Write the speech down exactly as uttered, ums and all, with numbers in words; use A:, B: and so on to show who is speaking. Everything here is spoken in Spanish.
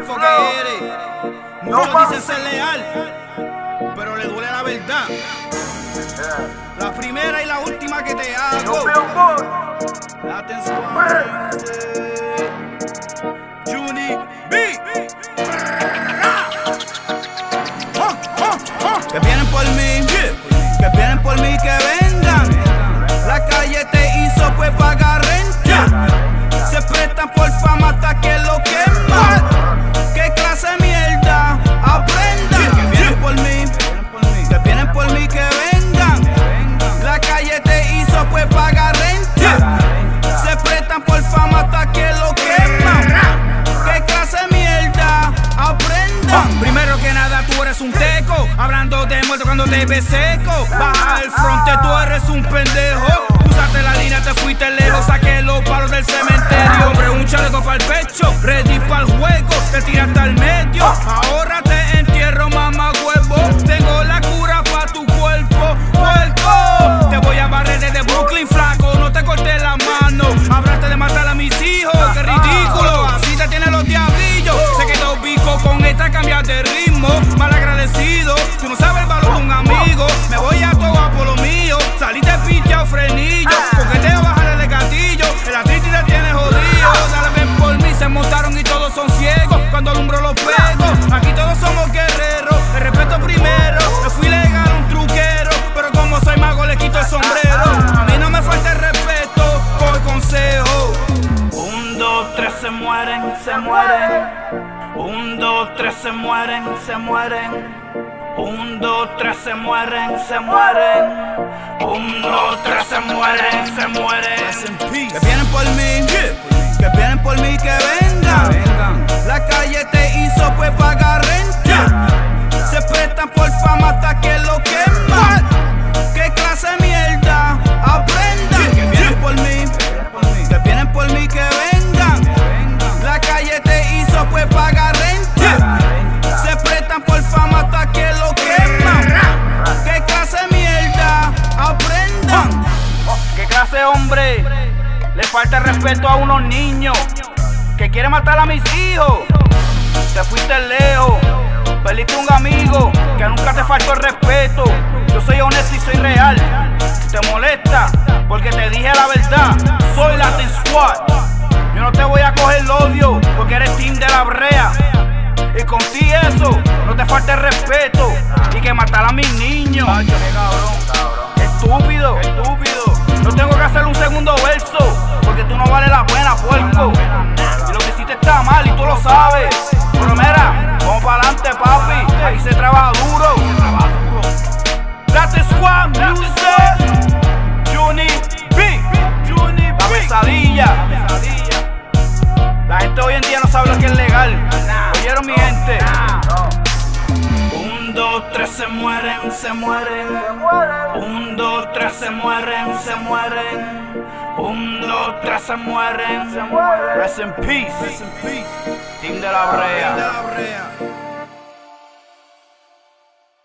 A: tipo que eres. Muchos dicen ser leal, pero le duele la verdad. La primera y la última que te hago. La atención. Juni B. Que vienen por mí, que vienen por mí, que vengan. La calle te hizo pues pagar renta. Se prestan por fama hasta que lo queman. ¿Qué clase de mierda? Aprendan. Que vienen por mí, que vienen por mí, que vengan. La calle te hizo pues pagar renta. Se prestan por fama hasta que lo queman. ¿Qué clase de mierda? Aprendan. Primero que nada tú eres un teco, hablando de muerto cuando te ves seco. Baja el fronte, tú eres un pendejo. Usaste la línea, te fuiste lejos, saqué los palos del cementerio. Hombre, un chaleco para el pecho, ready para el juego, te tiraste al medio. Ahora te entierro, mamá huevo. Tengo la cura para tu cuerpo, puerco. Te voy a barrer desde Brooklyn, flaco, no te corté la mano. Hablaste de matar a mis hijos, qué ridículo. Así te tienen los diablillos. Se quedó bico con esta cambia de ritmo. Mal agradecido, tú no sabes el valor de un amigo. Me voy a toa por lo mío. Saliste pillado frenillo, porque te bajar el gatillo. El artista te tiene jodido. Dale, ven por mí, se montaron y todos son ciegos. Cuando alumbro los pego, aquí todos somos guerreros. El respeto primero, me fui legal, un truquero. Pero como soy mago le quito el sombrero. A mí no me falta el respeto, por consejo. Un, dos, tres, se mueren, se mueren. Un, dos, tres, se mueren, se mueren. Un, dos, tres, se mueren, se mueren. Un, dos, tres, se mueren, se mueren. Que vienen por mí, que vienen por mí, que vengan. La calle te hizo pues pagar renta. Se prestan por fama hasta que lo queman. ¿Qué clase de mierda? Aprendan. Que vienen por mí, que vienen por mí, que vengan. La calle te hizo pues pagar renta. Se prestan por fama hasta que lo queman. ¿Qué clase de mierda? Aprendan. ¿Qué clase de hombre le falta el respeto a unos niños que quieren matar a mis hijos? Te fuiste lejos, perdiste un amigo que nunca te faltó el respeto. Yo soy honesto y soy real. Te molesta porque te dije la verdad. Soy Latin Squad. Yo no te voy a coger el odio porque eres team de la brea. Y contigo eso, no te falta el respeto. Y que matar a mis niños. Ay, qué cabrón. Estúpido, estúpido. No tengo que hacer un segundo verso porque tú no vales la pena, puerco. Y lo que hiciste está mal y tú lo sabes. Pero mira, vamos para adelante, papi. Aquí se trabaja duro. Latin Squad Music. Juni B. La pesadilla. La gente hoy en día no sabe lo que es legal. ¿Oyeron, mi gente? Un, dos, tres, se mueren, se mueren. Un, dos, tres, se mueren, se mueren. Un, dos, tres, se mueren, se mueren. Rest in peace. Team de la Brea.